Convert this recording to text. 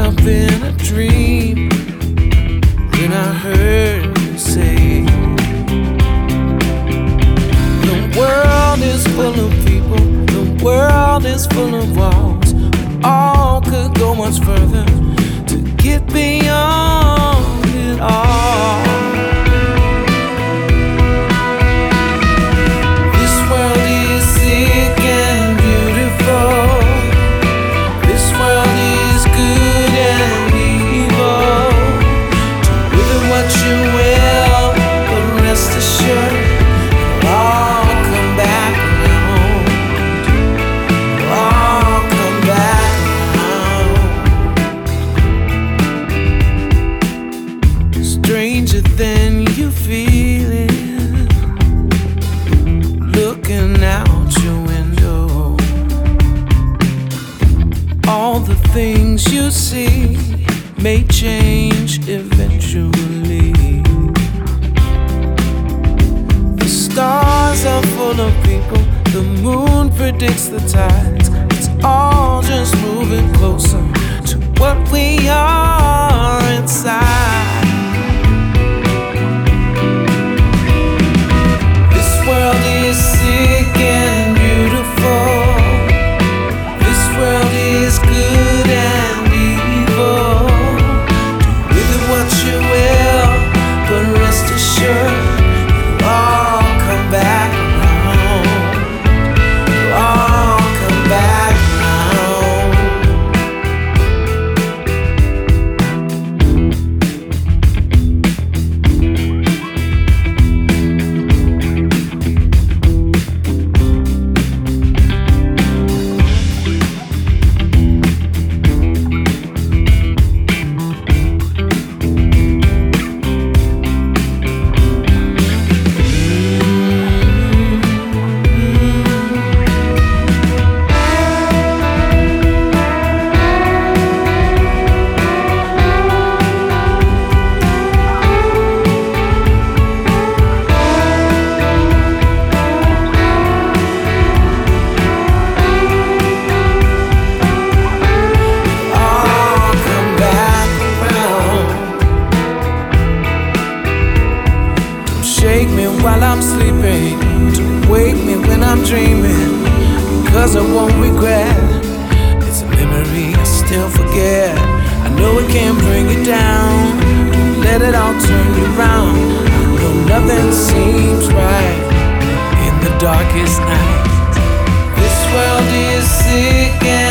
up in a dream when I heard you say, the world is full of people, the world is full of walls. We all could go much further to get beyond it all. This world is sick and beautiful. This world is good and evil. Do with it what you will, but rest assured it'll all come back around. It'll all come back around. Stranger than you feel it, looking out your window. All the things you see may change eventually. The stars are full of people, the moon predicts the tides. It's all just moving closer to what we are inside. This world is sick and beautiful. This world is good and evil. Do with it what you will, but rest assured it'll all come back around. It'll all come back around. Shake me while I'm sleeping, to wake me when I'm dreaming, because I won't regret. It's a memory I still forget. I know it can bring you down. Don't let it all turn you round. I know nothing seems right in the darkest night. This world is sick and